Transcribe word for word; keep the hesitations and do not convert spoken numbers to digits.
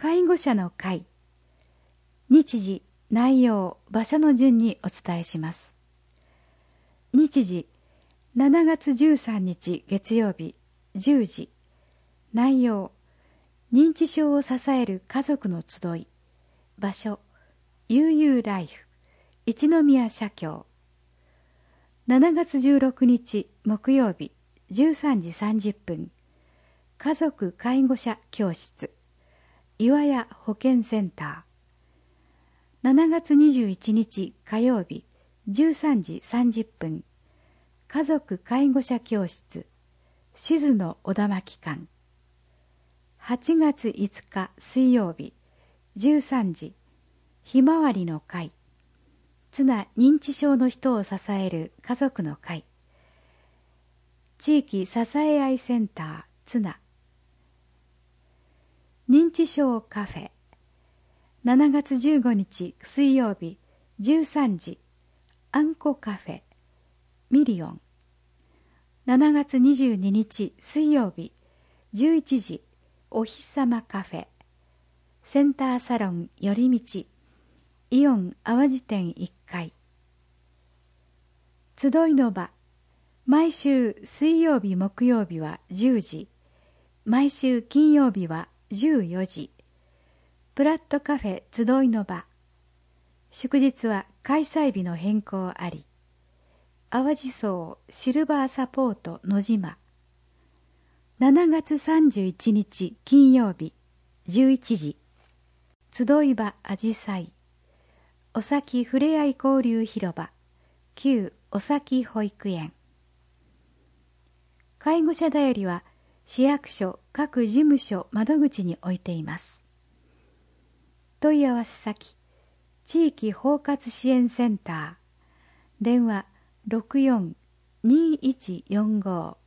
介護者の会。日時、内容、場所の順にお伝えします。日時、しちがつじゅうさんにち月曜日じゅうじ。内容、認知症を支える家族の集い。場所、悠々ライフ、一宮社協。しちがつじゅうろくにち木曜日じゅうさんじさんじゅっぷん。家族介護者教室、岩屋保健センター。しちがつにじゅういちにち火曜日じゅうさんじさんじゅっぷん。家族介護者教室、静野小田巻館。はちがついつか水曜日じゅうさんじ、ひまわりの会。ツナ認知症の人を支える家族の会。地域支え合いセンターツナ。認知症カフェ。しちがつじゅうごにち水曜日じゅうさんじ、あんこカフェミリオン。しちがつにじゅうににち水曜日じゅういちじ、お日さまカフェセンターサロン寄り道、イオン淡路店いっかい。集いの場、毎週水曜日木曜日はじゅうじ、毎週金曜日はじゅうよじ。プラットカフェ集いの場。祝日は開催日の変更あり。淡路荘シルバーサポート野島。しちがつさんじゅういちにち金曜日じゅういちじ。集い場あじさい。おさきふれあい交流広場旧おさき保育園。介護者だよりは市役所各事務所窓口に置いています。問い合わせ先、地域包括支援センター、電話 ろくよん にいちよんご